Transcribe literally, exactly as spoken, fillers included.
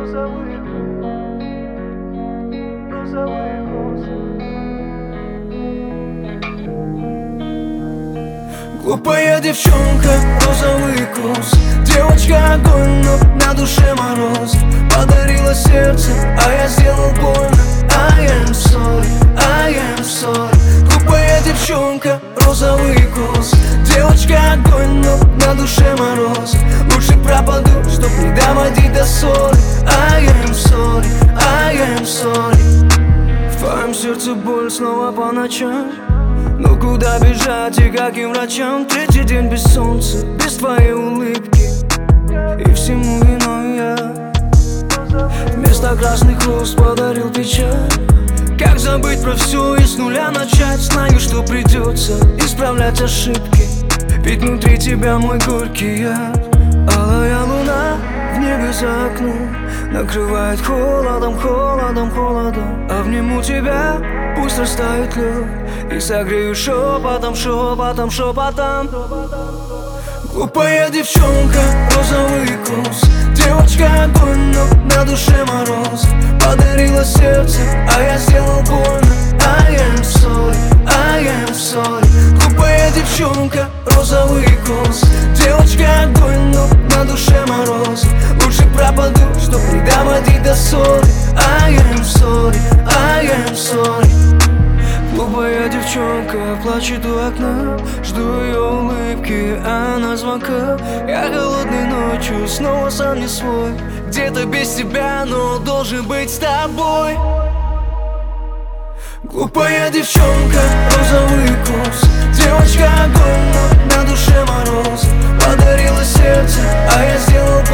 розовые, розовые косы. Глупая девчонка, розовый кос. Девочка огонь, но на душе мороз. Подарила сердце, а я сделал больно. I am sorry, I am sorry. Глупая девчонка, розовый кос. Девочка огонь, но на душе мороз. Лучше пропаду, чтоб не доводить до ссоры. I am sorry, I am sorry. В твоем сердце боль снова по ночам. Но куда бежать и каким врачам? Третий день без солнца, без твоей улыбки. И всему виной я. Вместо красных роз подарил печаль. Как забыть про все и с нуля начать? Знаю, что придется исправлять ошибки. Ведь внутри тебя мой горький яд. Алая луна в небе за окном накрывает холодом, холодом, холодом. Обниму тебя, пусть растает лед, и согрею шепотом, шепотом, шепотом. Глупая девчонка, розовый кос. Девочка огонь, но на душе мороз. Подарила сердце, а я сделал больно. I am sorry, I am sorry. Глупая девчонка, розовый кос. Девочка огонь, но на душе мороз. Лучше пропаду, чтоб не доводить до ссоры. I am sorry, I am sorry. Глупая девчонка плачет у окна. Жду ее улыбки, а она звонка. Я голодной ночью снова сам не свой. Где-то без тебя, но должен быть с тобой. Глупая девчонка, розовый кос. Девочка огонь, но на душе мороз. Подарила сердце, а я сделал